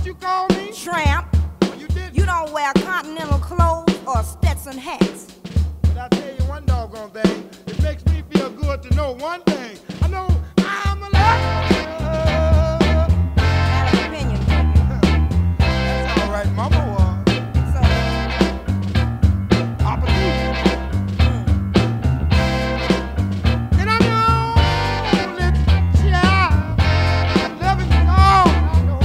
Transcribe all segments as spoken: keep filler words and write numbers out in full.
you call me? Tramp. Oh, you did? You don't wear continental clothes or Stetson hats. But I tell you one doggone thing. It makes me feel good to know one thing. I know I'm a lover. Not an opinion. That's all right, Mama was. So, Opportunity. And I'm the only child loving you all. I know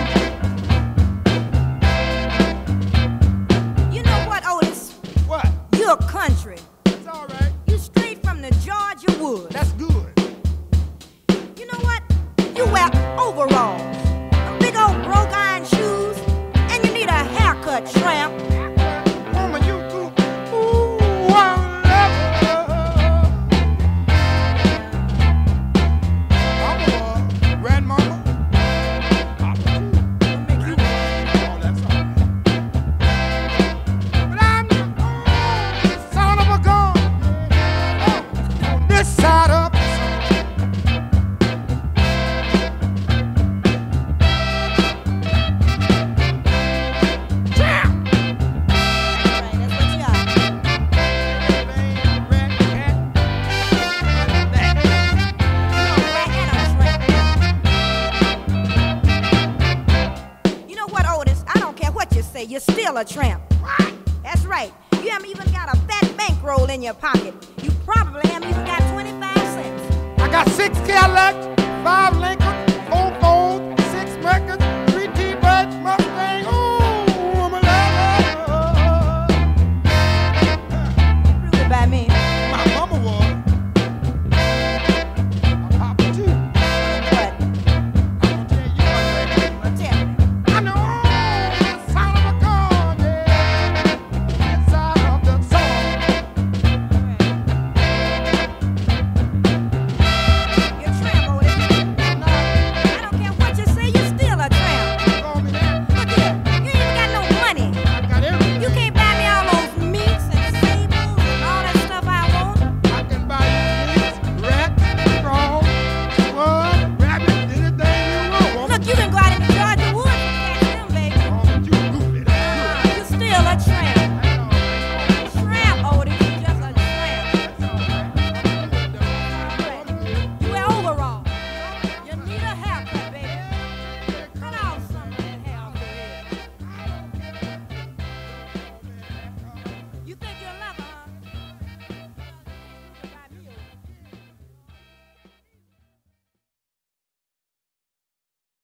you do. you know what, Otis? What? You're country. It's all right. You straight from the Georgia woods. That's good. You know what? You wear overalls, them big old broke iron shoes, and you need a haircut, Tramp. Woman, you too. Ooh, I'm lover. Mama, grandmama, Papa too. Make you Oh, that's all right. But I'm the only son of a gun on this side of the sun. Jam! right, that's what you are. Bang, rat, cat, that. You know what, Otis? I don't care what you say, you're still a tramp. What? That's right. You haven't even got a fat bankroll in your pocket. You probably haven't even got twenty-five cents. I got six Cadillacs, five Lincoln.